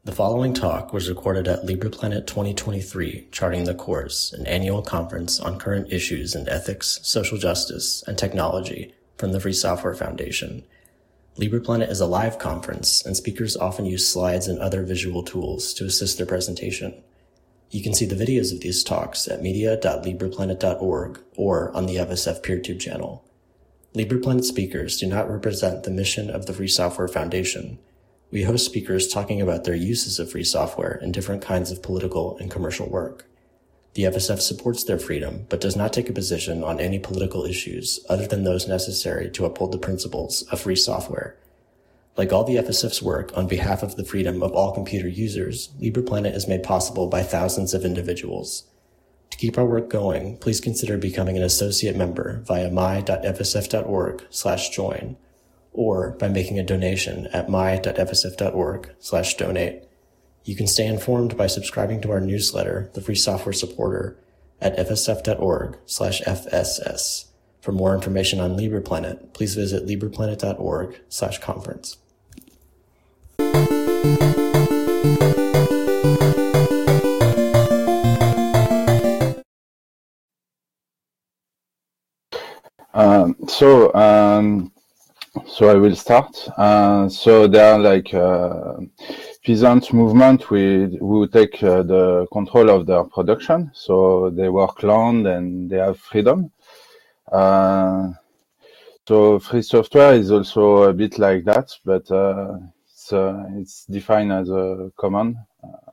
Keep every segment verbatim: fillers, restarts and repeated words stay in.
The following talk was recorded at LibrePlanet twenty twenty-three, Charting the Course, an annual conference on current issues in ethics, social justice, and technology from the Free Software Foundation. LibrePlanet is a live conference, and speakers often use slides and other visual tools to assist their presentation. You can see the videos of these talks at media dot libreplanet dot org or on the F S F PeerTube channel. LibrePlanet speakers do not represent the mission of the Free Software Foundation. We host speakers talking about their uses of free software in different kinds of political and commercial work. The F S F supports their freedom, but does not take a position on any political issues other than those necessary to uphold the principles of free software. Like all the F S F's work on behalf of the freedom of all computer users, LibrePlanet is made possible by thousands of individuals. To keep our work going, please consider becoming an associate member via my dot f s f dot org slash join. or by making a donation at my dot f s f dot org slash donate. You can stay informed by subscribing to our newsletter, The Free Software Supporter, at f s f dot org slash f s s. For more information on LibrePlanet, please visit libreplanet dot org slash conference. Um, so, um, So I will start. Uh, so there are like uh, peasant movement who, who take uh, the control of their production. So they work land and they have freedom. Uh, so free software is also a bit like that, but uh, it's, uh, it's defined as a common. Uh,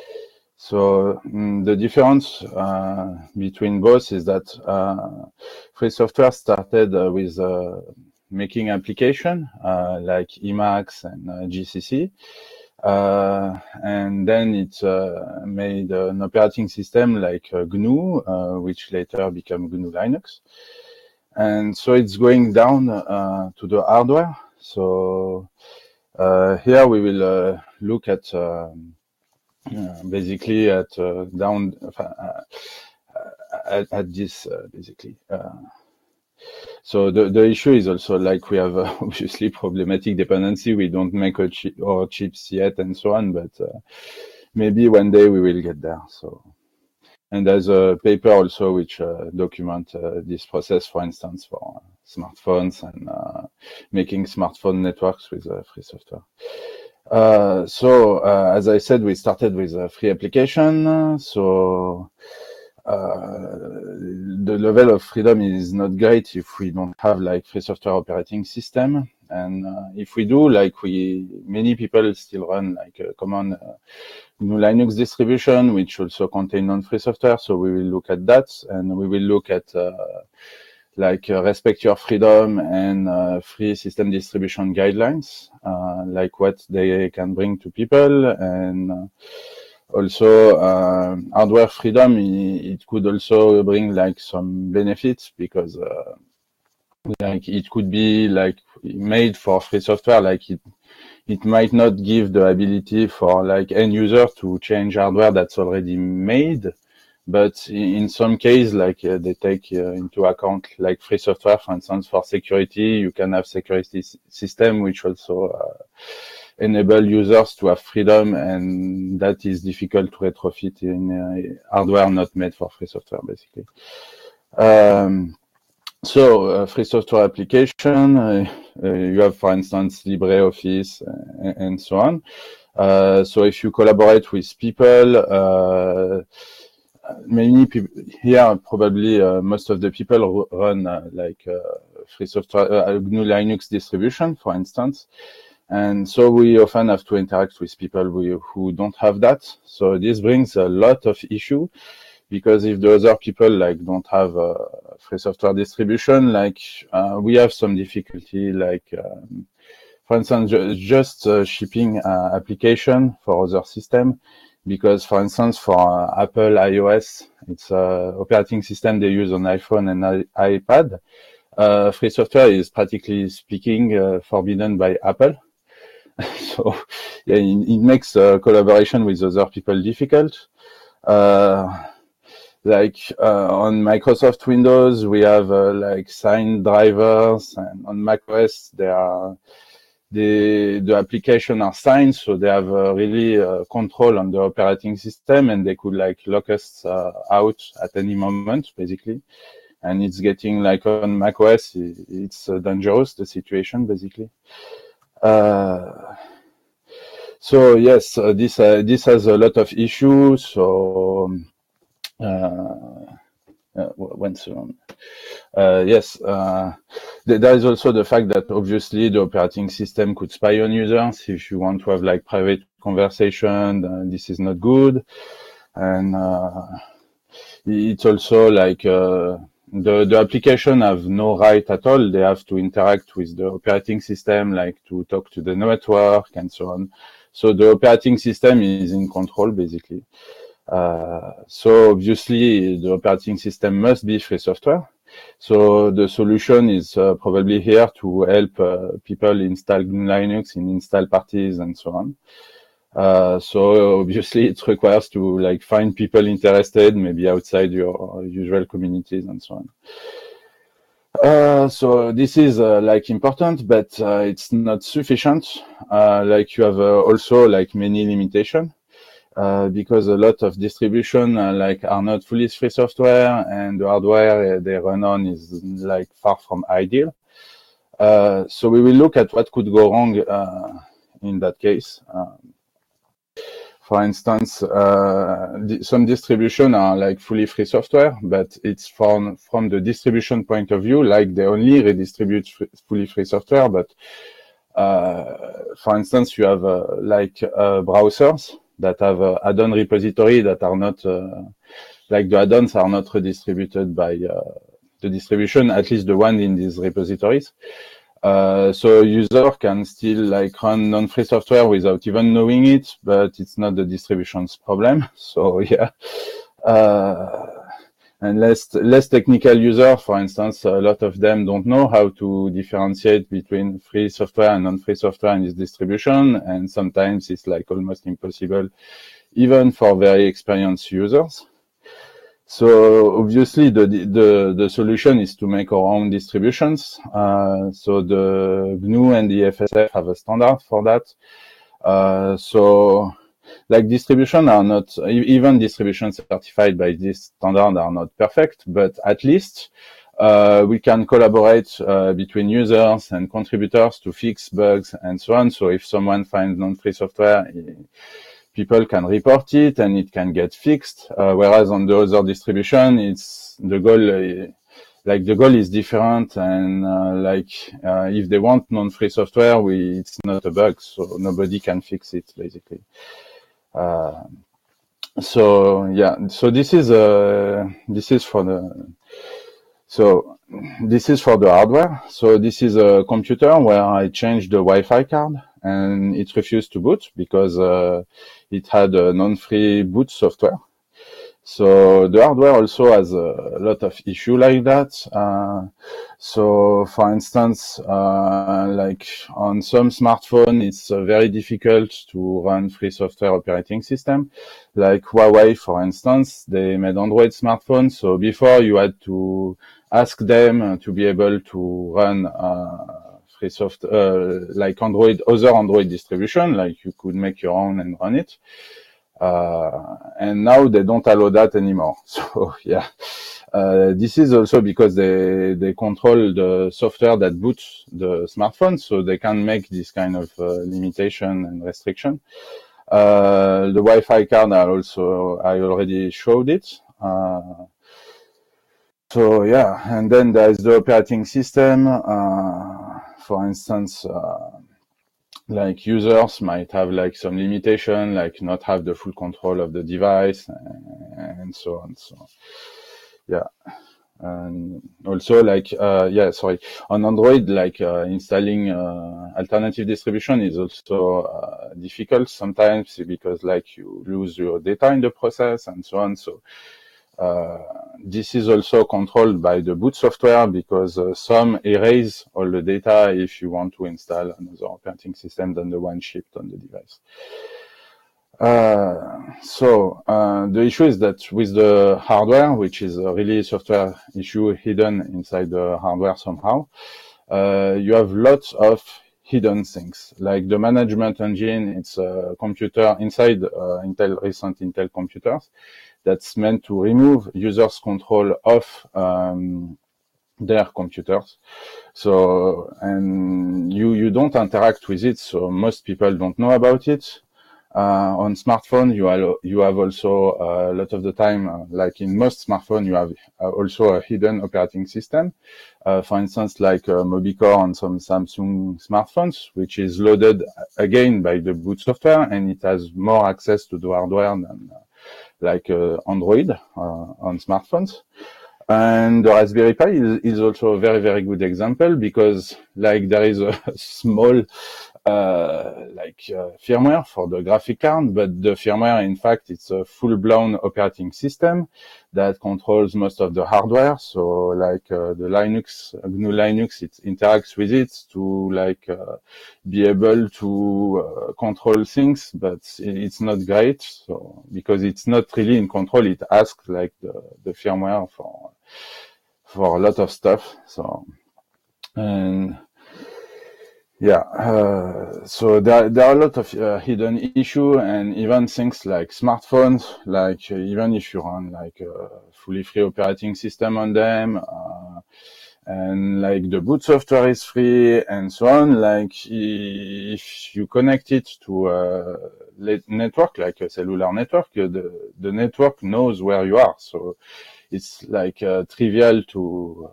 so mm, the difference uh, between both is that uh, free software started uh, with uh, making application uh, like Emacs and uh, G C C, uh, and then it uh, made an operating system like uh, G N U, uh, which later became G N U Linux. And so it's going down uh, to the hardware. So uh, here we will uh, look at um, uh, basically at uh, down uh, at, at this uh, basically. Uh, So the, the issue is also like we have uh, obviously problematic dependency. We don't make our, chi our chips yet and so on, but uh, maybe one day we will get there. So, and there's a paper also which uh, document uh, this process, for instance, for uh, smartphones and uh, making smartphone networks with uh, free software. Uh, so uh, as I said, we started with a free application. So Uh, the level of freedom is not great if we don't have like free software operating system, and uh, if we do, like we many people still run like a common uh, G N U Linux distribution, which also contain non-free software. So we will look at that, and we will look at uh, like uh, respect your freedom and uh, free system distribution guidelines, uh, like what they can bring to people. And uh, Also, uh, hardware freedom, it could also bring like some benefits because uh, like it could be like made for free software, like it it might not give the ability for like end user to change hardware that's already made, but in some case, like uh, they take uh, into account like free software, for instance, for security. You can have security system which also uh, enable users to have freedom, and that is difficult to retrofit in uh, hardware not made for free software, basically. Um, so, uh, free software application, uh, uh, you have, for instance, LibreOffice uh, and so on. Uh, so if you collaborate with people, uh, many people here, probably uh, most of the people run uh, like uh, free software, uh, G N U Linux distribution, for instance. And so we often have to interact with people we, who don't have that. So this brings a lot of issue, because if the other people like don't have a free software distribution, like uh, we have some difficulty, like um, for instance, ju just uh, shipping uh, application for other system, because for instance, for uh, Apple iOS, it's a operating system they use on iPhone and I iPad. Uh, free software is practically speaking uh, forbidden by Apple. So yeah, it, it makes uh, collaboration with other people difficult. Uh, like uh, on Microsoft Windows, we have uh, like signed drivers, and on macOS there are the the application are signed, so they have uh, really uh, control on the operating system, and they could like lock us uh, out at any moment, basically. And it's getting like on macOS, it's uh, dangerous, the situation, basically. Uh, so yes, uh, this uh, this has a lot of issues. So uh, uh, one second. Uh, yes, uh, th there is also the fact that obviously the operating system could spy on users. If you want to have like private conversation, uh, this is not good. And uh, it's also like uh, the the application have no right at all. They have to interact with the operating system, like to talk to the network and so on. So the operating system is in control, basically. Uh, so obviously the operating system must be free software. So the solution is uh, probably here to help uh, people install G N U Linux in install parties and so on. Uh, so obviously it requires to like find people interested, maybe outside your usual communities and so on. Uh, so this is uh, like important, but uh, it's not sufficient. Uh, like you have uh, also like many limitations. Uh, because a lot of distribution uh, like are not fully free software, and the hardware uh, they run on is like far from ideal. Uh, so we will look at what could go wrong uh, in that case. Uh, for instance, uh, di some distribution are like fully free software, but it's from from the distribution point of view, like they only redistribute free, fully free software. But uh, for instance, you have uh, like uh, browsers that have uh, add-on repository that are not, uh, like the add-ons are not redistributed by uh, the distribution, at least the one in these repositories. Uh, so a user can still like run non-free software without even knowing it, but it's not the distribution's problem. So yeah. Uh, and less, less technical user, for instance, a lot of them don't know how to differentiate between free software and non-free software in this distribution. And sometimes it's like almost impossible, even for very experienced users. So obviously the, the, the solution is to make our own distributions. Uh, so the G N U and the F S F have a standard for that. Uh, so like distribution are not, even distributions certified by this standard are not perfect, but at least uh, we can collaborate uh, between users and contributors to fix bugs and so on. So if someone finds non-free software, people can report it and it can get fixed. Uh, whereas on the other distribution, it's the goal, uh, like the goal is different, and uh, like uh, if they want non-free software, we it's not a bug, so nobody can fix it basically. Uh, so yeah, so this is uh, this is for the so this is for the hardware. So this is a computer where I changed the Wi-Fi card, and it refused to boot because uh, it had a non-free boot software. So the hardware also has a lot of issue like that. Uh, so for instance, uh, like on some smartphone, it's uh, very difficult to run free software operating system. Like Huawei, for instance, they made Android smartphones. So before you had to ask them to be able to run uh, free soft, uh, like Android, other Android distribution, like you could make your own and run it. Uh, and now they don't allow that anymore. So yeah, uh, this is also because they they control the software that boots the smartphone, so they can make this kind of uh, limitation and restriction. Uh, the Wi-Fi card are also, I already showed it. Uh, so yeah, and then there is the operating system. Uh, for instance, uh, like users might have like some limitation, like not have the full control of the device and so on. So yeah, and also like uh, yeah, sorry, on Android, like uh, installing uh, alternative distribution is also uh, difficult sometimes because like you lose your data in the process and so on. So Uh, this is also controlled by the boot software because uh, some erase all the data if you want to install another operating system than the one shipped on the device. Uh, so uh, the issue is that with the hardware, which is a really software issue hidden inside the hardware somehow, uh, you have lots of hidden things. Like the management engine, it's a computer inside uh, Intel, recent Intel computers that's meant to remove users' control of um, their computers. So, and you, you don't interact with it, so most people don't know about it. Uh, on smartphone, you have, you have also uh, a lot of the time, uh, like in most smartphone, you have uh, also a hidden operating system. Uh, for instance, like uh, Mobicore on some Samsung smartphones, which is loaded again by the boot software, and it has more access to the hardware than uh, like uh, Android uh, on smartphones. And the Raspberry Pi is, is also a very, very good example because like there is a small uh, like uh, firmware for the graphic card, but the firmware, in fact, it's a full-blown operating system that controls most of the hardware. So like uh, the Linux, G N U Linux, it interacts with it to like uh, be able to uh, control things, but it's not great. So because it's not really in control, it asks like the, the firmware for for a lot of stuff. So and yeah, uh, so there, there are a lot of uh, hidden issue, and even things like smartphones, like uh, even if you run like a fully free operating system on them, uh, and like the boot software is free and so on, like if you connect it to a network, like a cellular network, the, the network knows where you are. So it's like uh, trivial to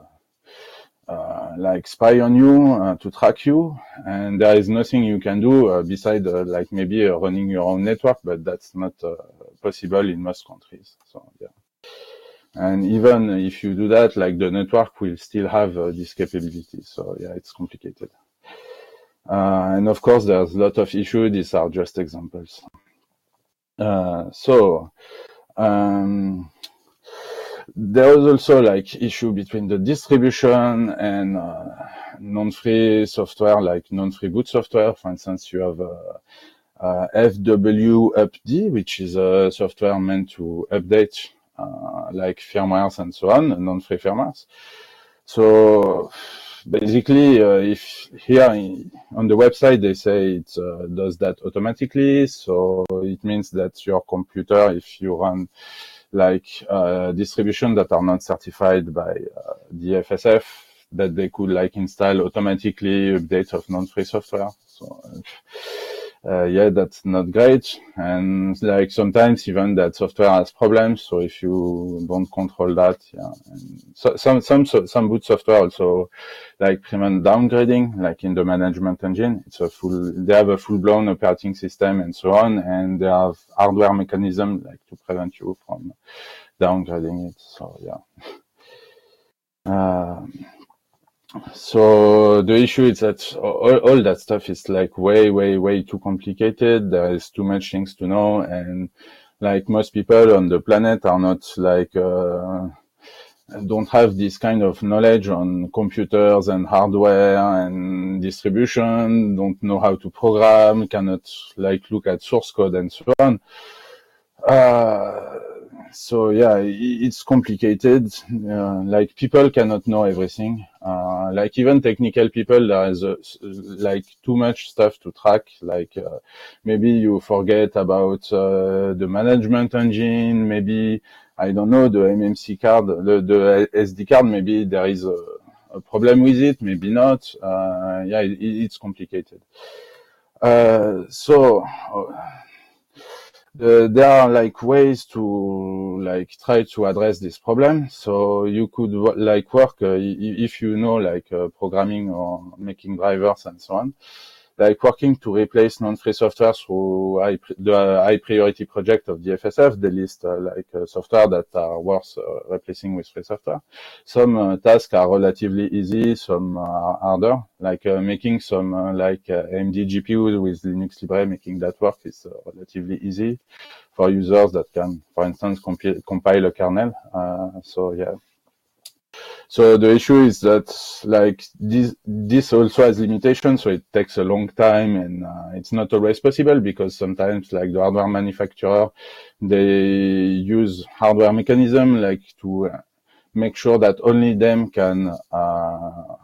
Uh, like spy on you, uh, to track you, and there is nothing you can do uh, beside uh, like maybe uh, running your own network, but that's not uh, possible in most countries. So yeah, and even if you do that, like the network will still have uh, this capability. So yeah, it's complicated. Uh, and of course, there's a lot of issues. These are just examples. Uh, so. Um, There is also like issue between the distribution and uh, non-free software, like non-free boot software. For instance, you have uh, uh, F W upd, which is a software meant to update uh, like firmwares and so on, non-free firmwares. So basically, uh, if here in, on the website they say it uh, does that automatically, so it means that your computer, if you run like uh, distribution that are not certified by uh, the F S F, that they could like install automatically updates of non-free software. So uh, yeah, that's not great. And like sometimes even that software has problems. So if you don't control that, yeah. And so, some some some boot software also like prevent downgrading, like in the management engine. It's a full. They have a full-blown operating system and so on, and they have hardware mechanism like to prevent you from downgrading it. So yeah. Uh, So the issue is that all, all that stuff is like way, way, way too complicated. There is too much things to know, and like most people on the planet are not like uh, don't have this kind of knowledge on computers and hardware and distribution. Don't know how to program. Cannot like look at source code and so on. Uh, so yeah, it's complicated. Uh, like people cannot know everything. Uh, like even technical people, there is a, like too much stuff to track. Like uh, maybe you forget about uh, the management engine. Maybe I don't know the M M C card, the, the S D card. Maybe there is a, a problem with it. Maybe not. Uh, yeah, it, it's complicated. Uh, so. Uh, Uh, there are like ways to like try to address this problem. So you could like work uh, if you know like uh, programming or making drivers and so on, like working to replace non-free software through high, the high priority project of the F S F. They list uh, like uh, software that are worth uh, replacing with free software. Some uh, tasks are relatively easy, some are harder, like uh, making some uh, like uh, A M D G P Us with Linux Libre, making that work is uh, relatively easy for users that can, for instance, compi compile a kernel. Uh, so yeah. So the issue is that like this, this also has limitations. So it takes a long time, and uh, it's not always possible because sometimes like the hardware manufacturer, they use hardware mechanism like to uh, make sure that only them can uh,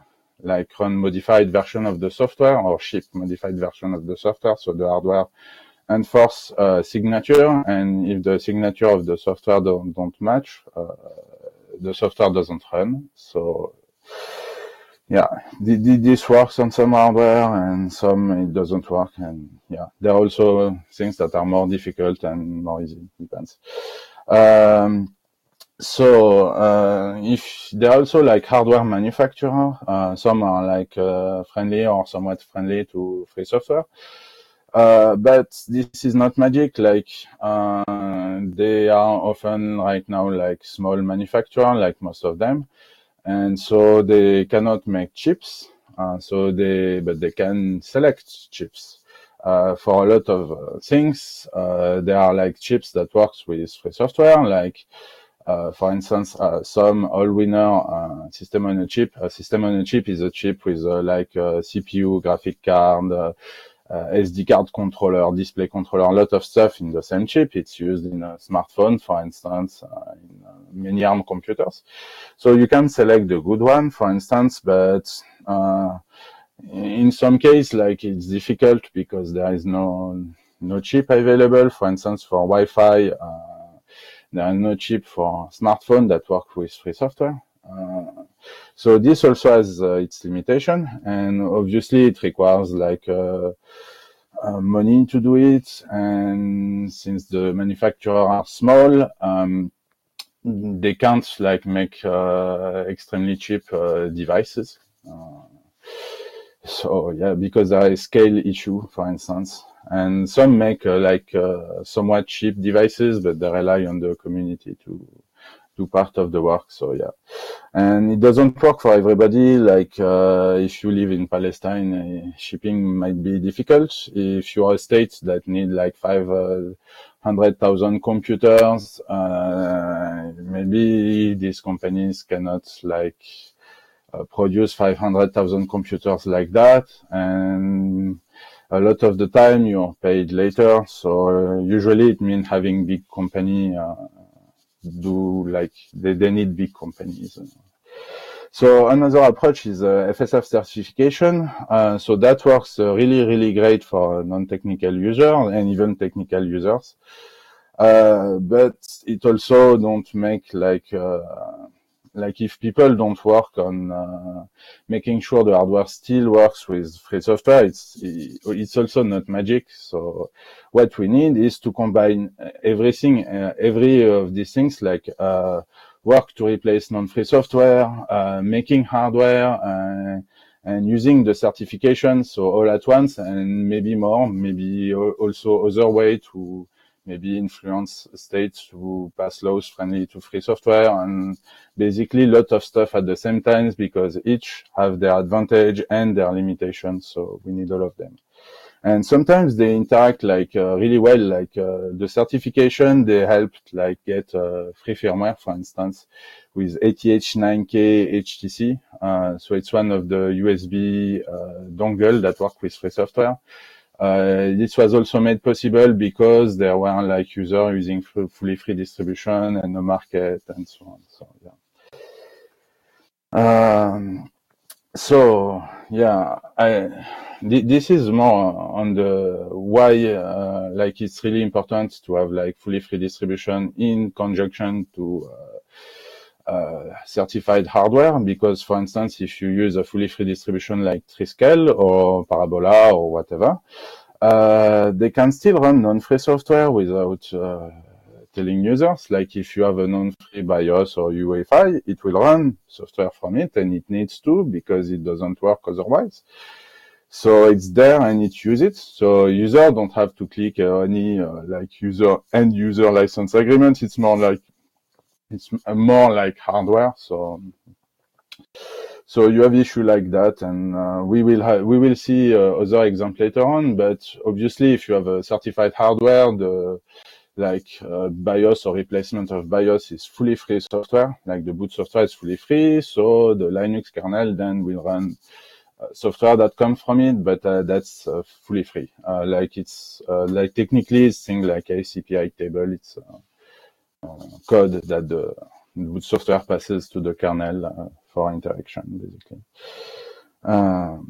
like run modified version of the software or ship modified version of the software. So the hardware enforce uh, signature, and if the signature of the software don't, don't match, uh, the software doesn't run. So yeah, this works on some hardware and some it doesn't work. And yeah, there are also things that are more difficult and more easy, depends. Um, so uh, if there are also like hardware manufacturer, uh, some are like uh, friendly or somewhat friendly to free software. Uh, but this is not magic. Like uh, they are often right now like small manufacturer, like most of them. And so they cannot make chips, uh, so they but they can select chips uh, for a lot of uh, things. Uh, there are like chips that works with free software, like uh, for instance, uh, some Allwinner uh, system on a chip. A system on a chip is a chip with uh, like a C P U, graphic card, uh, uh, S D card controller, display controller, a lot of stuff in the same chip. It's used in a smartphone, for instance, uh, in uh, many ARM computers. So you can select the good one, for instance, but uh, in some case, like it's difficult because there is no no chip available. For instance, for Wi-Fi, uh, there are no chip for smartphone that work with free software. Uh, so this also has uh, its limitation, and obviously it requires like uh, uh, money to do it. And since the manufacturers are small, um, they can't like make uh, extremely cheap uh, devices. Uh, so yeah, because there is scale issue, for instance, and some make uh, like uh, somewhat cheap devices, but they rely on the community to do part of the work. So yeah, and it doesn't work for everybody. Like uh, if you live in Palestine, uh, shipping might be difficult. If you're a state that need like five uh, hundred thousand computers, uh, maybe these companies cannot like uh, produce five hundred thousand computers like that, and a lot of the time you're paid later. So uh, usually it means having big company uh, do like they, they need big companies. So another approach is uh, F S F certification. Uh, so that works uh, really, really great for non-technical users and even technical users. Uh, but it also don't make like, uh, like if people don't work on uh, making sure the hardware still works with free software, it's, it's also not magic. So what we need is to combine everything, uh, every of these things, like uh, work to replace non-free software, uh, making hardware, uh, and using the certification, so all at once, and maybe more, maybe also other way to maybe influence states to pass laws friendly to free software, and basically a lot of stuff at the same time, because each have their advantage and their limitations, so we need all of them. And sometimes they interact like uh, really well, like uh, the certification, they helped like get uh, free firmware, for instance, with A T H nine K H T C. Uh, so it's one of the U S B uh, dongle that work with free software. Uh, this was also made possible because there were like users using fully free distribution and the market and so on. So yeah. Um, so yeah, I, th this is more on the why, uh, like it's really important to have like fully free distribution in conjunction to uh, uh, certified hardware. Because, for instance, if you use a fully free distribution like Triskel or Parabola or whatever, uh, they can still run non-free software without uh, telling users. Like if you have a non-free BIOS or U E F I, it will run software from it, and it needs to, because it doesn't work otherwise. So it's there and it uses it. So user don't have to click uh, any uh, like user end user license agreement. It's more like it's more like hardware. So so you have issue like that, and uh, we will ha we will see uh, other example later on. But obviously, if you have a certified hardware, the like uh, BIOS or replacement of BIOS is fully free software. Like the boot software is fully free, so the Linux kernel then will run uh, software that comes from it, but uh, that's uh, fully free. Uh, like it's uh, like technically it's thing like a C P I table. It's uh, uh, code that the boot software passes to the kernel uh, for interaction, basically. Um,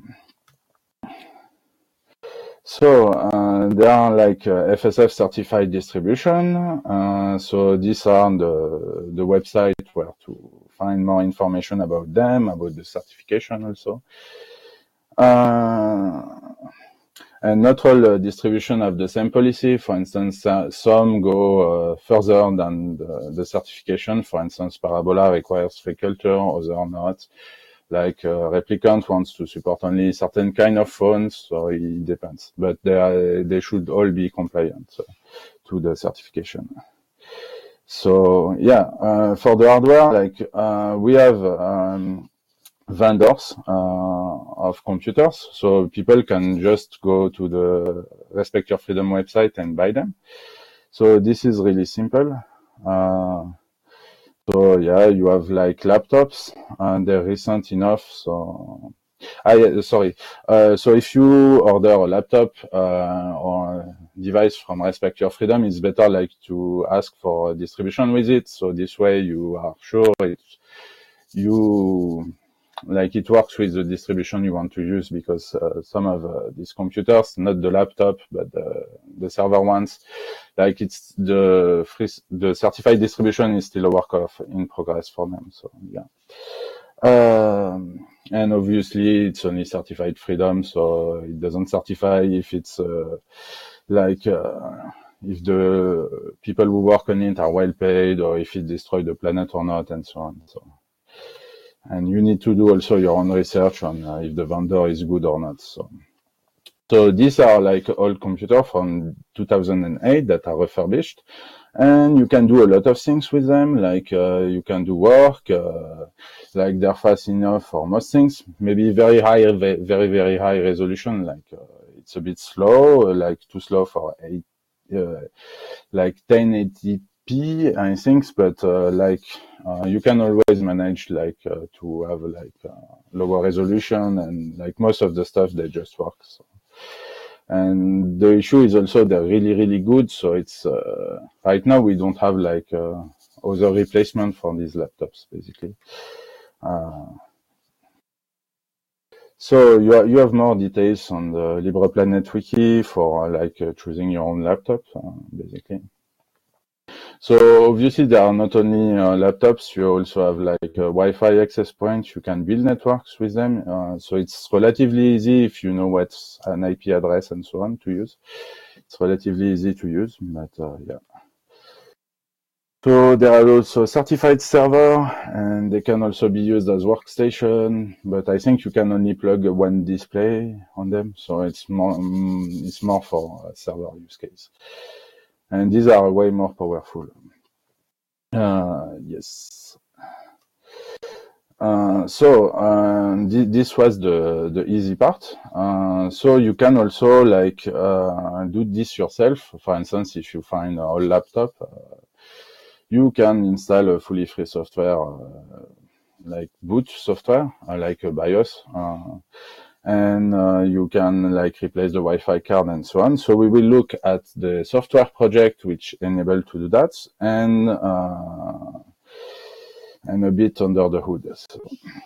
So uh, there are like uh, F S F certified distribution. Uh, so these are the the website where to find more information about them, about the certification also. Uh, and not all uh, distribution have the same policy. For instance, uh, some go uh, further than the, the certification. For instance, Parabola requires free culture, other not. Like uh, Replicant wants to support only certain kind of phones, so it depends. But they are, they should all be compliant uh, to the certification. So yeah, uh, for the hardware, like uh, we have um, vendors uh, of computers, so people can just go to the Respect Your Freedom website and buy them. So this is really simple. Uh, So yeah, you have like laptops, and they're recent enough. So, I sorry. Uh, so if you order a laptop uh, or a device from Respect Your Freedom, it's better like to ask for a distribution with it. So this way you are sure it you like it works with the distribution you want to use, because uh, some of uh, these computers, not the laptop but the, the server ones, like it's the free, the certified distribution is still a work of in progress for them. So yeah, um, and obviously it's only certified freedom, so it doesn't certify if it's uh, like uh, if the people who work on it are well paid, or if it destroyed the planet or not, and so on. So. And you need to do also your own research on uh, if the vendor is good or not. So, so these are like old computers from two thousand eight that are refurbished, and you can do a lot of things with them. Like uh, you can do work, uh, like they're fast enough for most things. Maybe very high, very very high resolution. Like uh, it's a bit slow, like too slow for eight, uh, like ten eighty p, I think, but uh, like uh, you can always manage like uh, to have like uh, lower resolution, and like most of the stuff they just work. So. And the issue is also they're really really good. So it's uh, right now we don't have like uh, other replacement for these laptops basically. Uh, so you are, you have more details on the LibrePlanet wiki for uh, like uh, choosing your own laptop uh, basically. So obviously there are not only uh, laptops, you also have like a Wi-Fi access point. You can build networks with them. Uh, so it's relatively easy if you know what's an I P address and so on to use. It's relatively easy to use, but uh, yeah. So there are also certified server, and they can also be used as workstation, but I think you can only plug one display on them. So it's more, um, it's more for a server use case. And these are way more powerful. Uh, yes. Uh, so uh, th this was the the easy part. Uh, so you can also like uh, do this yourself. For instance, if you find a laptop, uh, you can install a fully free software, uh, like boot software, uh, like a BIOS, uh, and uh, you can like replace the Wi-Fi card and so on. So we will look at the software project which enable to do that, and uh, and a bit under the hood. So,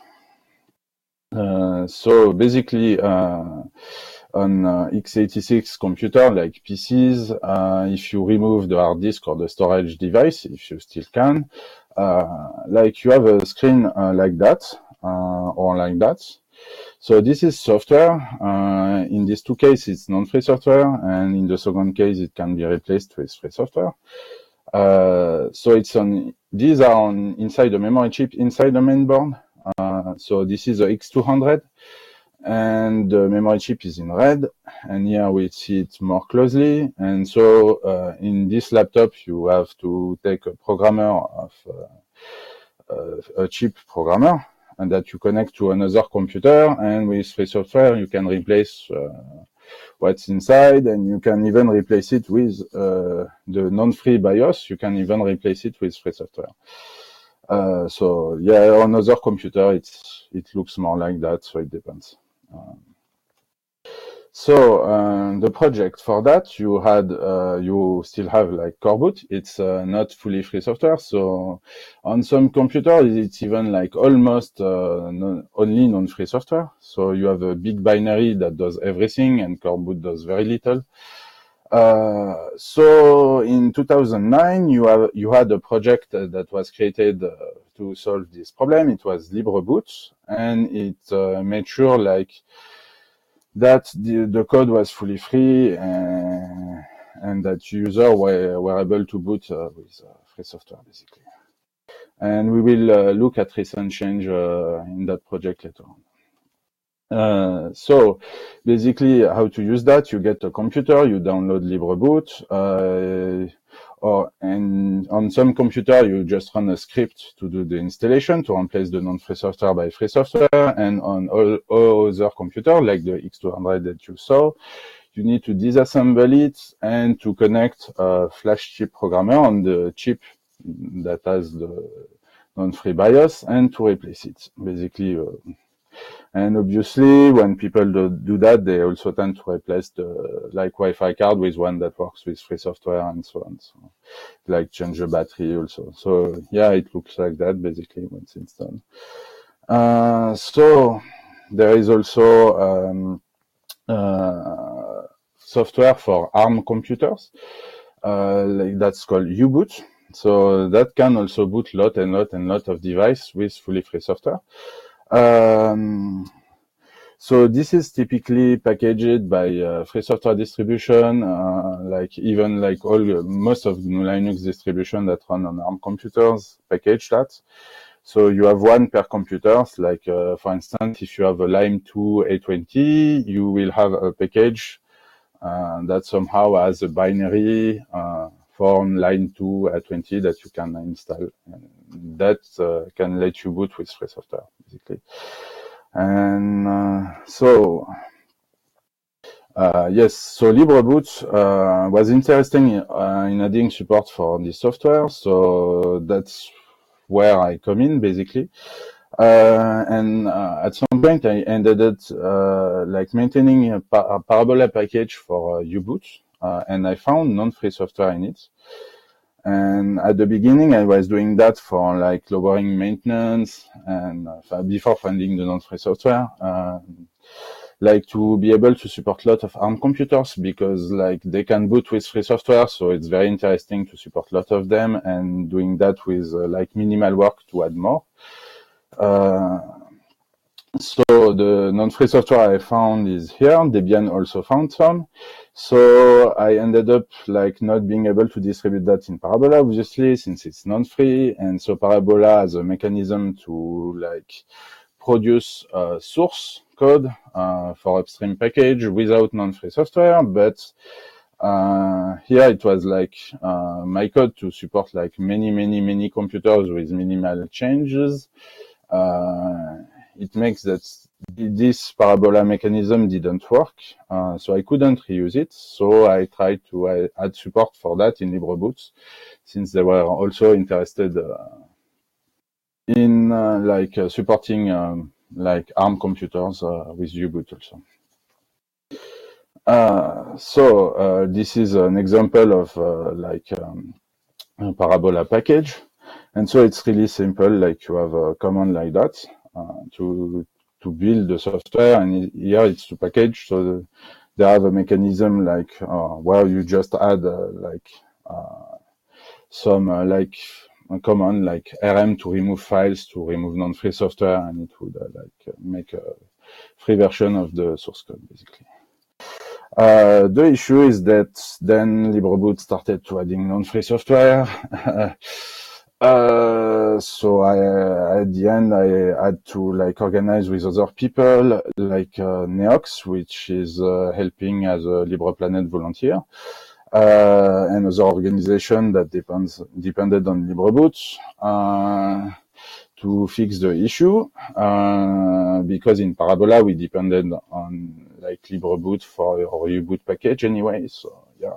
uh, so basically, uh, on uh, x eighty-six computer, like P Cs, uh, if you remove the hard disk or the storage device, if you still can, uh, like you have a screen uh, like that, uh, or like that. So this is software. Uh, in these two cases, it's non-free software, and in the second case, it can be replaced with free software. Uh, so it's on, these are on inside the memory chip, inside the main board. Uh, so this is a X two hundred, and the memory chip is in red, and here we see it more closely. And so uh, in this laptop, you have to take a programmer of uh, uh, a chip programmer, and that you connect to another computer, and with free software, you can replace uh, what's inside, and you can even replace it with uh, the non-free BIOS. You can even replace it with free software. Uh, so yeah, on other computer, it's it looks more like that. So it depends. Um, So uh, the project for that, you had, uh, you still have like coreboot. It's uh, not fully free software. So on some computers, it's even like almost uh, non, only non-free software. So you have a big binary that does everything, and coreboot does very little. Uh, so in two thousand nine, you have you had a project uh, that was created uh, to solve this problem. It was LibreBoot, and it uh, made sure like that the, the code was fully free, and, and that users were, were able to boot uh, with uh, free software, basically. And we will uh, look at recent change uh, in that project later on. Uh, so basically how to use that, you get a computer, you download LibreBoot, uh, or and on some computer you just run a script to do the installation to replace the non-free software by free software, and on all, all other computers like the X two hundred that you saw, you need to disassemble it and to connect a flash chip programmer on the chip that has the non-free BIOS and to replace it, basically. Uh, And obviously, when people do, do that, they also tend to replace the like Wi-Fi card with one that works with free software and so on. So, like change the battery also. So yeah, it looks like that basically once it's done. Uh, so there is also um, uh, software for ARM computers. Uh, like that's called U-Boot. So that can also boot lot and lot and lot of device with fully free software. Um, so this is typically packaged by uh, free software distribution, uh, like even like all most of the Linux distribution that run on ARM computers package that. So you have one per computer. Like uh, for instance, if you have a Lime two A twenty, you will have a package uh, that somehow has a binary uh, from Line two A twenty that you can install. And that uh, can let you boot with free software, basically. And uh, so, uh, yes, so LibreBoot uh, was interesting in, uh, in adding support for this software. So that's where I come in, basically. Uh, and uh, at some point, I ended up uh, like maintaining a, pa a Parabola package for uh, U-Boot, uh, and I found non-free software in it. And at the beginning, I was doing that for like lowering maintenance and uh, before finding the non-free software, uh, like to be able to support a lot of ARM computers because like they can boot with free software. So it's very interesting to support a lot of them, and doing that with uh, like minimal work to add more. Uh, so the non-free software I found is here. Debian also found some. So I ended up like not being able to distribute that in Parabola, obviously, since it's non-free. And so Parabola has a mechanism to like produce uh, source code uh, for upstream package without non-free software. But uh, here it was like uh, my code to support like many, many, many computers with minimal changes. Uh, it makes that this Parabola mechanism didn't work, uh, so I couldn't reuse it. So I tried to uh, add support for that in LibreBoot, since they were also interested uh, in uh, like uh, supporting um, like ARM computers uh, with U-Boot also. Uh, so uh, this is an example of uh, like um, a Parabola package, and so it's really simple. Like you have a command like that uh, to to build the software, and here it's to package. So the, they have a mechanism like uh, where you just add uh, like uh, some uh, like a command like R M to remove files, to remove non-free software, and it would uh, like make a free version of the source code, basically. Uh, the issue is that then LibreBoot started to adding non-free software. uh, so I, at the end, I had to like organize with other people, like uh, Neox, which is uh, helping as a LibrePlanet volunteer, uh, and other organization that depends depended on LibreBoot. Uh, to fix the issue, uh, because in Parabola we depended on like LibreBoot for our U-Boot package anyway, so yeah.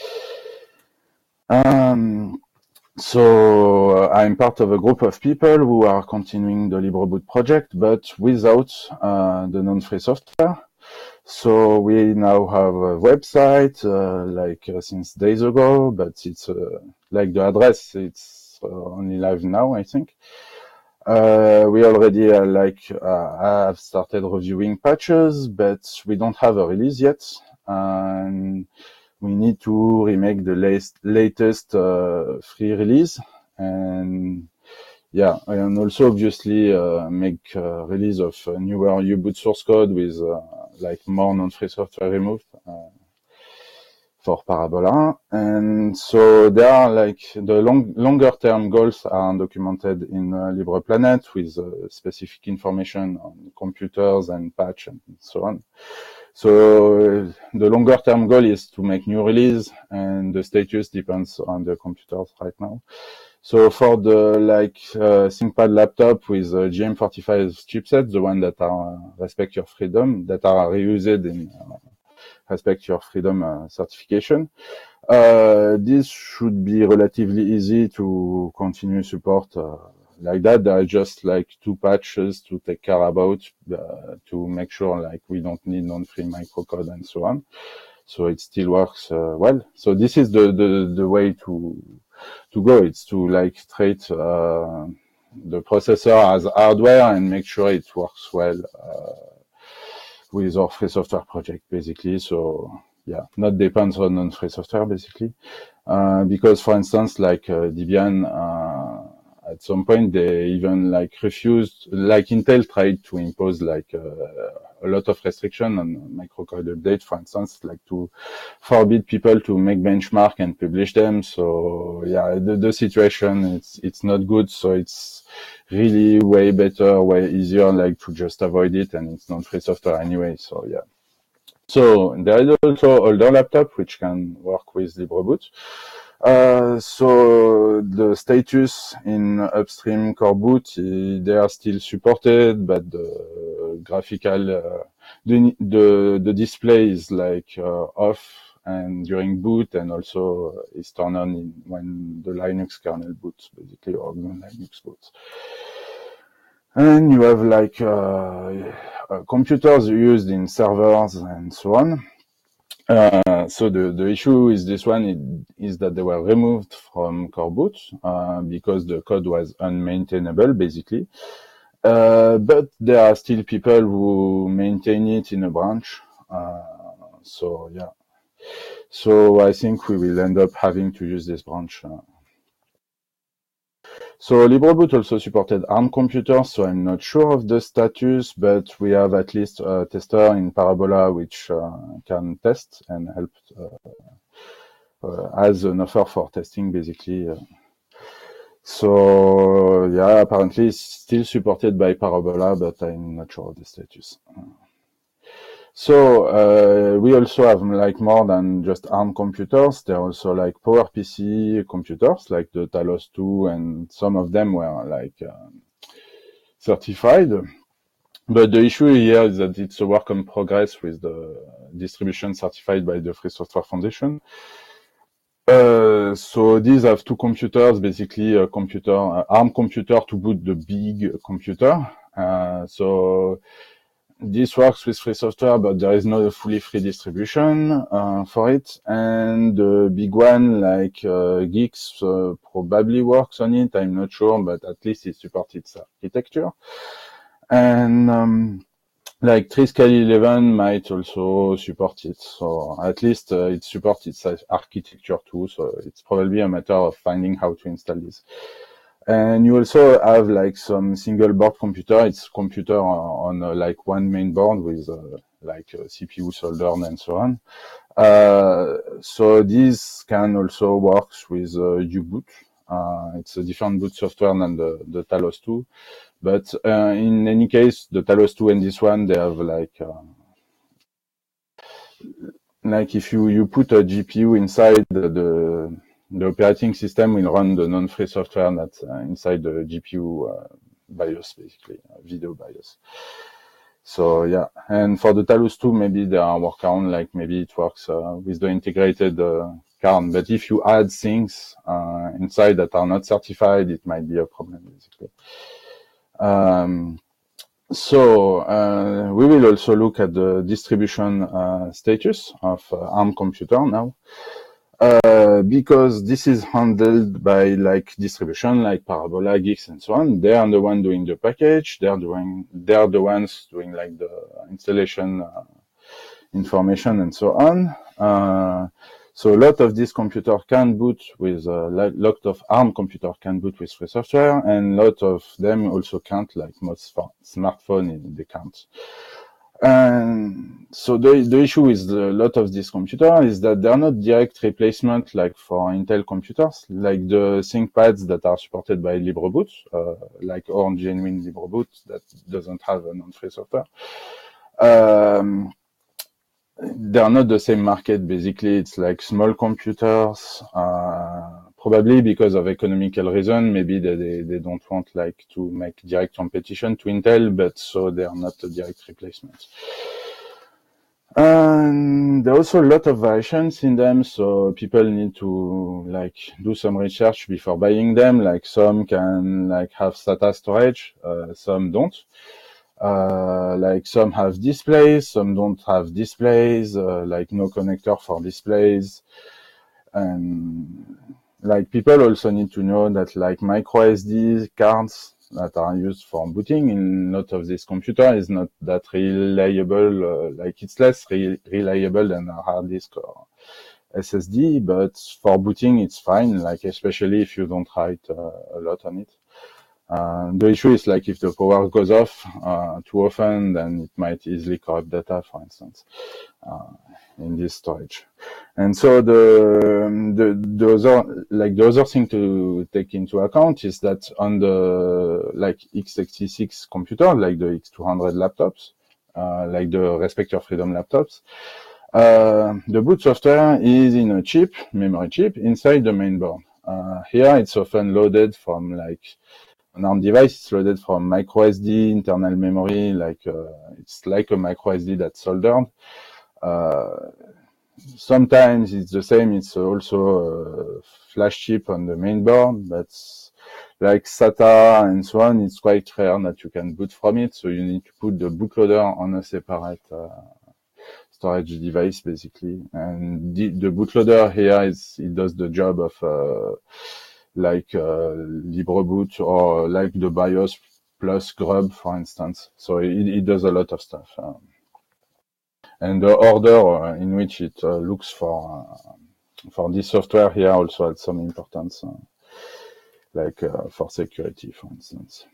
Um, so uh, I'm part of a group of people who are continuing the LibreBoot project, but without uh, the non-free software. So we now have a website, uh, like uh, since days ago, but it's uh, like the address, it's uh, only live now, I think. Uh, we already uh, like uh, have started reviewing patches, but we don't have a release yet, and we need to remake the latest latest uh, free release, and yeah, and also obviously uh, make uh, release of uh, newer U-boot source code with uh, like more non-free software removed uh, for Parabola. And so there are like the long, longer term goals are documented in uh, LibrePlanet with uh, specific information on computers and patch and so on. So uh, the longer term goal is to make new release, and the status depends on the computers right now. So for the like uh, ThinkPad laptop with uh, G M forty-five chipset, the one that are uh, Respect Your Freedom, that are reused in uh, Respect Your Freedom uh, certification, uh, this should be relatively easy to continue support uh, like that. There are just like two patches to take care about uh, to make sure like we don't need non-free microcode and so on. So it still works uh, well. So this is the, the, the way to to go. It's to like treat uh, the processor as hardware and make sure it works well uh, with our free software project, basically. So yeah, not depends on non-free software, basically. Uh, because, for instance, like uh, Debian, uh, at some point they even like refused, like Intel tried to impose like uh, a lot of restriction on microcode update, for instance, like to forbid people to make benchmark and publish them. So yeah, the, the situation it's it's not good. So it's really way better, way easier, like to just avoid it, and it's not free software anyway. So yeah. So there is also older laptop which can work with LibreBoot. Uh, so the status in upstream core boot, they are still supported, but the graphical, uh, the, the, the display is like uh, off and during boot, and also is turned on in, when the Linux kernel boots, basically, or Linux boots. And you have like uh, uh, computers used in servers and so on. Uh, so the, the issue is this one it, is that they were removed from core boot uh, because the code was unmaintainable, basically. Uh, but there are still people who maintain it in a branch. Uh, so yeah. So I think we will end up having to use this branch. Uh, So LibreBoot also supported ARM computers, so I'm not sure of the status, but we have at least a tester in Parabola which uh, can test and help uh, uh, as an offer for testing, basically. Uh, so yeah, apparently it's still supported by Parabola, but I'm not sure of the status. So uh, we also have like more than just ARM computers. There are also like PowerPC computers, like the Talos two, and some of them were like uh, certified. But the issue here is that it's a work in progress with the distribution certified by the Free Software Foundation. Uh, so these have two computers, basically a computer, uh, ARM computer to boot the big computer. Uh, so this works with free software, but there is not a fully free distribution uh, for it. And the big one, like uh, Geeks, uh, probably works on it. I'm not sure, but at least it supports its architecture. And um, like Triscale eleven might also support it. So at least uh, it supports its architecture too. So it's probably a matter of finding how to install this. And you also have like some single board computer. It's computer on, on uh, like one main board with uh, like a C P U soldered and so on. Uh, so this can also work with uh, U-boot. Uh, it's a different boot software than the, the Talos two. But uh, in any case, the Talos two and this one, they have like uh, like if you, you put a G P U inside the, the The operating system will run the non-free software that's uh, inside the G P U uh, BIOS, basically, uh, video BIOS. So yeah, and for the Talos two, maybe there are workarounds, like maybe it works uh, with the integrated uh, card. But if you add things uh, inside that are not certified, it might be a problem, basically. Um, So uh, we will also look at the distribution uh, status of uh, ARM computer now. Uh, because this is handled by like distribution, like Parabola, Geeks, and so on. They are the one doing the package. They are doing, they are the ones doing like the installation uh, information and so on. Uh, so a lot of this computer can boot with a uh, lot of ARM computer can boot with free software, and a lot of them also can't, like most smartphone, they can't. And so the the issue with a lot of this computer is that they are not direct replacement like for Intel computers, like the ThinkPads that are supported by LibreBoot, uh, like Orange genuine LibreBoot that doesn't have a non-free software. Um, they are not the same market. Basically, it's like small computers. Uh, probably because of economical reason, maybe they, they they don't want like to make direct competition to Intel, but so they are not a direct replacement. And there are also a lot of variations in them, so people need to like do some research before buying them. Like some can like have SATA storage, uh, some don't. Uh, like some have displays, some don't have displays, uh, like no connector for displays. And like people also need to know that like micro S D cards that are used for booting in a lot of this computer is not that reliable, uh, like it's less re reliable than a hard disk or S S D, but for booting it's fine, like especially if you don't write uh, a lot on it. Uh, the issue is like if the power goes off uh, too often, then it might easily corrupt data, for instance, uh, in this storage. And so the, the the other like the other thing to take into account is that on the like x eighty-six computer, like the X two hundred laptops, uh, like the Respect Your Freedom laptops, uh, the boot software is in a chip, memory chip, inside the main board. Uh, here it's often loaded from like an ARM device, it's loaded from micro S D, internal memory, like uh, it's like a micro S D that's soldered. Uh, sometimes it's the same, it's also a flash chip on the main board, but like SATA and so on, it's quite rare that you can boot from it, so you need to put the bootloader on a separate uh, storage device, basically. And the, the bootloader here is, it does the job of uh, like uh, LibreBoot or like the BIOS plus Grub, for instance. So it, it does a lot of stuff. Um, and the order uh, in which it uh, looks for uh, for this software here also has some importance, uh, like uh, for security, for instance.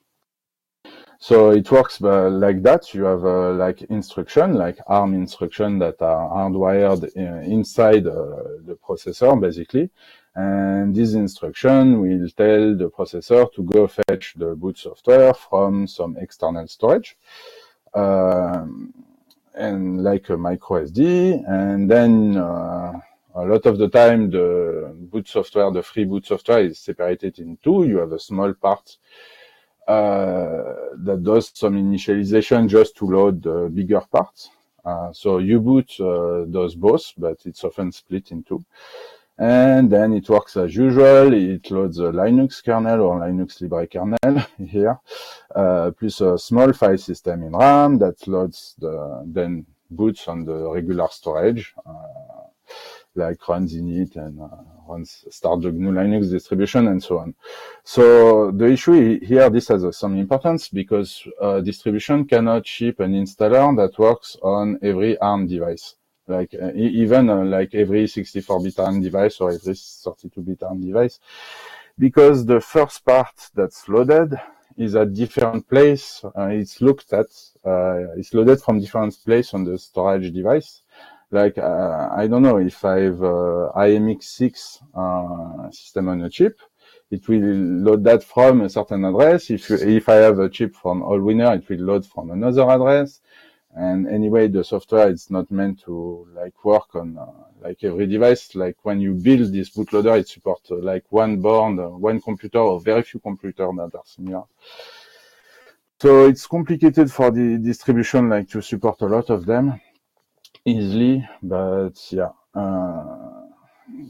So it works uh, like that. You have uh, like instruction, like ARM instruction that are hardwired in, inside uh, the processor, basically. And this instruction will tell the processor to go fetch the boot software from some external storage, um, and like a micro S D. And then uh, a lot of the time, the boot software, the free boot software, is separated in two. You have a small part Uh, that does some initialization just to load the bigger parts. Uh, so U-Boot uh, does both, but it's often split in two. And then it works as usual. It loads a Linux kernel or Linux Libre kernel here, uh, plus a small file system in RAM that loads the, then boots on the regular storage, uh, like runs init and uh, runs start the G N U Linux distribution and so on. So the issue here, this has uh, some importance because uh, distribution cannot ship an installer that works on every ARM device, like uh, even uh, like every sixty-four bit ARM device or every thirty-two bit ARM device, because the first part that's loaded is at different place. Uh, it's looked at, uh, it's loaded from different place on the storage device. Like, uh, I don't know, if I have uh, I M X six uh, system on a chip, it will load that from a certain address. If you, if I have a chip from Allwinner, it will load from another address. And anyway, the software is not meant to like work on uh, like every device. Like when you build this bootloader, it supports uh, like one board, uh, one computer, or very few computers that are similar. So it's complicated for the distribution, like to support a lot of them easily, but yeah. Uh,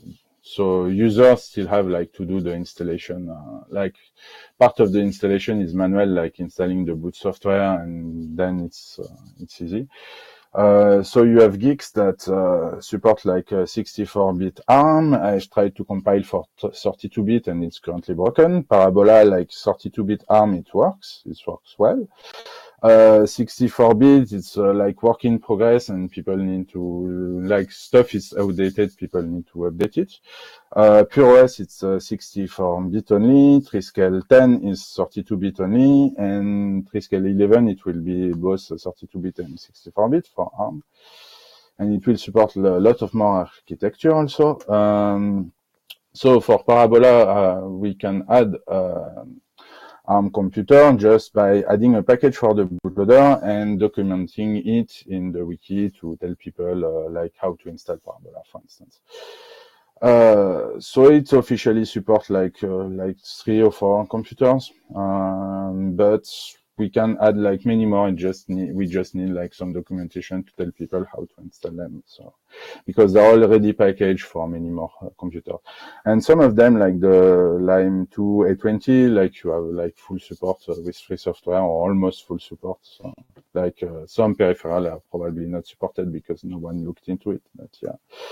So users still have like to do the installation. Uh, like part of the installation is manual, like installing the boot software, and then it's uh, it's easy. Uh, so you have Geeks that uh, support like a sixty-four bit ARM. I tried to compile for thirty-two bit and it's currently broken. Parabola, like thirty-two bit ARM, it works. It works well. Uh, sixty-four bit, it's uh, like work in progress and people need to, like stuff is outdated, people need to update it. Uh, PureOS, it's uh, sixty-four bit only. Triscale ten is thirty-two bit only, and Triscale eleven, it will be both thirty-two bit and sixty-four bit for ARM. And it will support a lot of more architecture also. Um, so for Parabola, uh, we can add uh, ARM computer just by adding a package for the bootloader and documenting it in the wiki to tell people uh, like how to install Parabola, for instance. Uh, so it's officially support like uh, like three or four computers, um, but we can add like many more. And just need, we just need like some documentation to tell people how to install them. So because they're already packaged for many more uh, computers, and some of them like the Lime two A twenty, like you have like full support uh, with free software or almost full support. So like uh, some peripherals are probably not supported because no one looked into it, but yeah.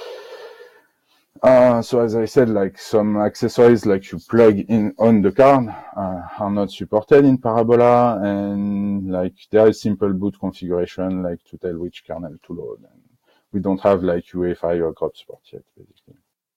Uh, so as I said, like some accessories like you plug in on the card uh, are not supported in Parabola, and like there is simple boot configuration like to tell which kernel to load. And we don't have like U E F I or grub support yet, basically.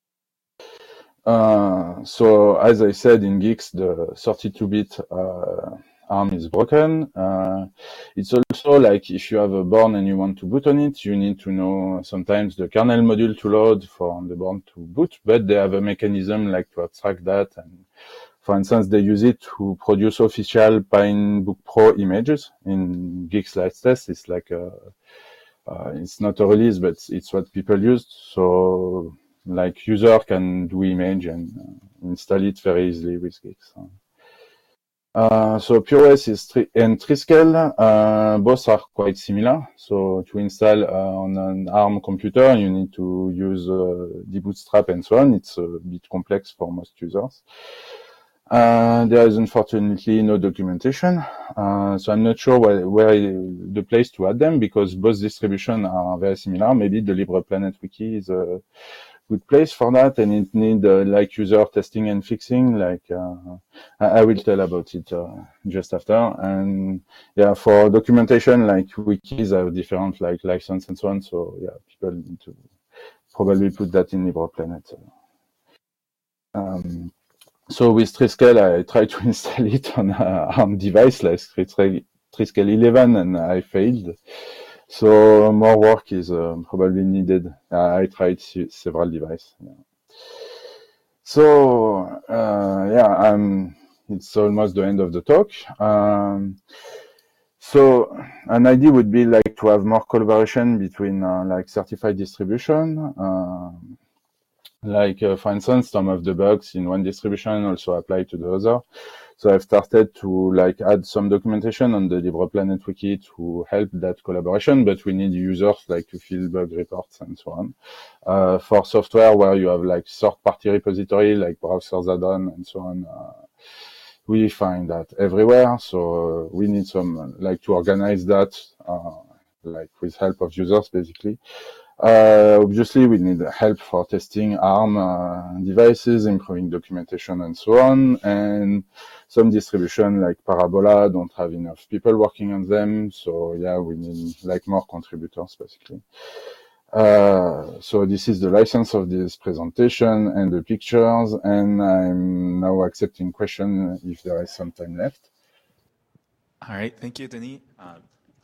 Uh, so as I said in Geeks, the thirty-two bit uh, ARM is broken. Uh, it's also like if you have a board and you want to boot on it, you need to know sometimes the kernel module to load for the board to boot, but they have a mechanism like to abstract that. And for instance, they use it to produce official Pinebook Pro images in Geeks Light Test. It's like a, uh, it's not a release, but it's what people used. So like user can do image and uh, install it very easily with Geeks. Uh, so PureOS is tri and Triscale, uh, both are quite similar. So to install uh, on an ARM computer, you need to use uh, debootstrap and so on. It's a bit complex for most users. Uh, there is unfortunately no documentation, uh, so I'm not sure where, where the place to add them because both distributions are very similar. Maybe the LibrePlanet wiki is a good place for that, and it needs uh, like user testing and fixing. Like uh, I, I will tell about it uh, just after. And yeah, for documentation, like wikis have different like license and so on. So yeah, people need to probably put that in LibrePlanet. Um, So with Triscale, I tried to install it on a ARM device like Triscale eleven, and I failed. So more work is uh, probably needed. Uh, I tried several devices. Yeah. So uh, yeah, um, it's almost the end of the talk. Um, so an idea would be like to have more collaboration between uh, like certified distribution. Uh, Like, uh, for instance, some of the bugs in one distribution also apply to the other. So I've started to like add some documentation on the LibrePlanet wiki to help that collaboration, but we need users like to fill bug reports and so on. Uh, for software where you have like third-party repository, like browsers add-on and so on, uh, we find that everywhere. So uh, we need some like to organize that, uh, like with help of users, basically. Uh, obviously, we need help for testing ARM uh, devices, improving documentation, and so on. And some distribution like Parabola don't have enough people working on them. So yeah, we need like more contributors, basically. Uh, so this is the license of this presentation and the pictures. And I'm now accepting questions if there is some time left. All right, thank you, Denis. Um,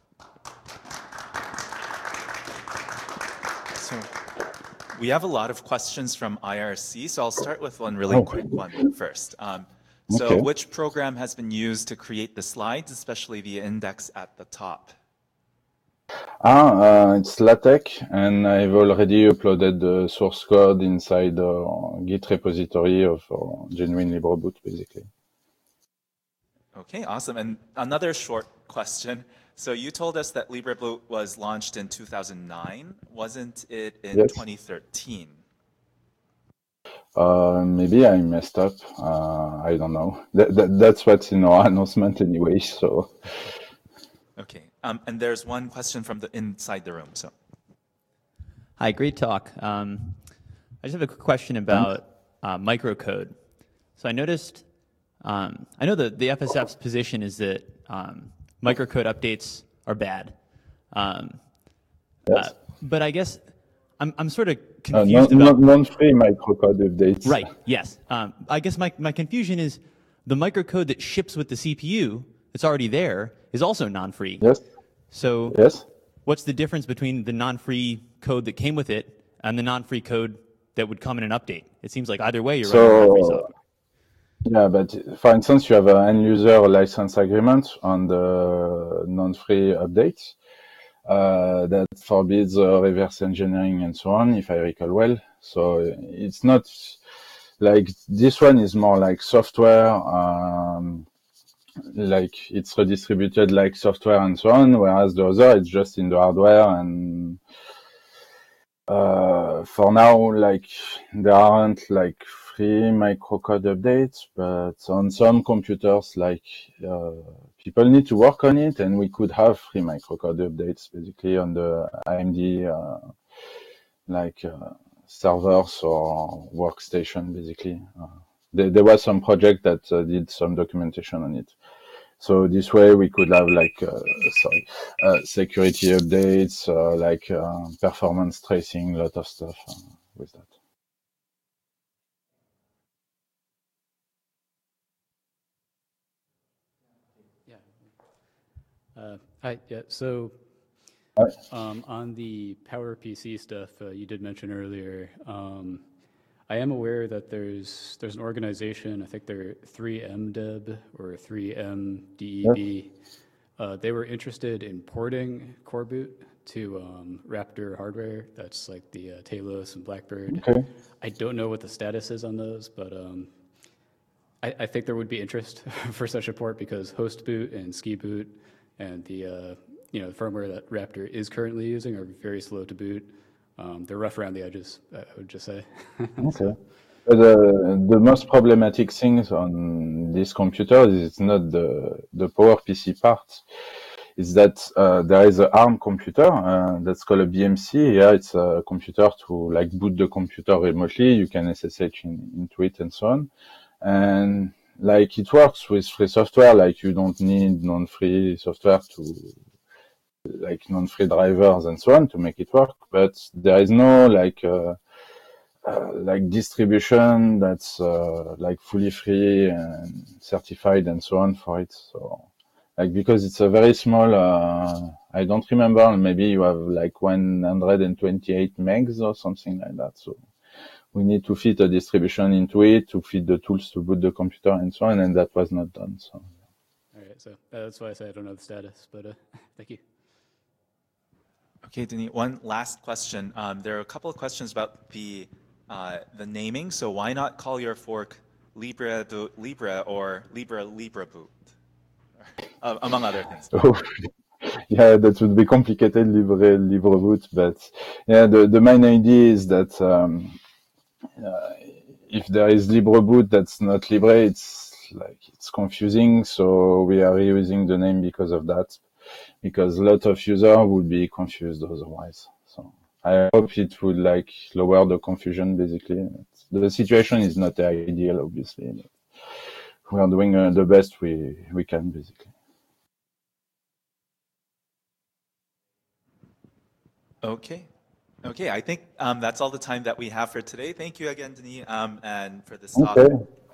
so we have a lot of questions from I R C, so I'll start with one really oh. quick one first. Um, so okay. Which program has been used to create the slides, especially the index at the top? Ah, uh, it's LaTeX, and I've already uploaded the source code inside the Git repository of uh, Genuine LibreBoot, basically. Okay, awesome. And another short question. So you told us that LibreBoot was launched in two thousand nine. Wasn't it in yes. twenty thirteen? Uh, maybe I messed up. Uh, I don't know. That, that, that's what's in our announcement anyway. So. Okay. Um, and there's one question from the inside the room. So. Hi, great talk. Um, I just have a quick question about uh, microcode. So I noticed, um, I know that the F S F's position is that um, microcode updates are bad. Um, Yes. uh, but I guess I'm, I'm sort of Uh, confused non, about... non-free microcode updates. Right, yes. Um, I guess my, my confusion is the microcode that ships with the C P U, that's already there, is also non-free. Yes. So Yes. what's the difference between the non-free code that came with it and the non-free code that would come in an update? It seems like either way you're So, running non-free software. Yeah, but for instance, you have an end-user license agreement on the non-free updates uh, that forbids uh, reverse engineering and so on, if I recall well. So it's not like this one is more like software, um, like it's redistributed like software and so on, whereas the other it's just in the hardware. And uh, for now, like there aren't like free microcode updates, but on some computers, like uh, people need to work on it, and we could have free microcode updates basically on the A M D uh, like uh, servers or workstation basically. Uh, there, there was some project that uh, did some documentation on it. So this way we could have like, uh, sorry, uh, security updates, uh, like uh, performance tracing, a lot of stuff uh, with that. Yeah. Uh, hi. Yeah. So um, on the PowerPC stuff uh, you did mention earlier, um, I am aware that there's there's an organization, I think they're three M D E B or three M D E B. Yes. Uh, they were interested in porting Coreboot to um, Raptor hardware. That's like the uh, Talos and Blackbird. Okay. I don't know what the status is on those, but um, I, I think there would be interest for such a port because Hostboot and Skiboot and the uh, you know the firmware that Raptor is currently using are very slow to boot. Um, they're rough around the edges, I would just say. Okay. But the the most problematic things on this computer is it's not the the PowerPC part. Is that uh, there is an ARM computer uh, that's called a B M C. Yeah, it's a computer to like boot the computer remotely. You can S S H in, into it and so on. And like it works with free software. Like you don't need non-free software to like non-free drivers and so on to make it work. But there is no like uh, uh, like distribution that's uh, like fully free and certified and so on for it. So like because it's a very small, uh, I don't remember. Maybe you have like one hundred twenty-eight megs or something like that. So we need to fit a distribution into it to fit the tools to boot the computer and so on, and that was not done. So. All right, so uh, that's why I say I don't know the status, but uh, thank you. Okay, Denis, one last question. Um, there are a couple of questions about the uh, the naming. So why not call your fork Libre do, Libre or Libre Libre Boot, uh, among other things? Oh, yeah, that would be complicated, Libre Libre Boot, but yeah, the the main idea is that um, uh, if there is Libre Boot that's not Libre, it's like it's confusing. So we are reusing the name because of that. Because a lot of users would be confused otherwise. So I hope it would like lower the confusion basically. The situation is not ideal, obviously. But we are doing uh, the best we, we can basically. Okay. Okay, I think um, that's all the time that we have for today. Thank you again, Denis, um, and for this talk. Okay.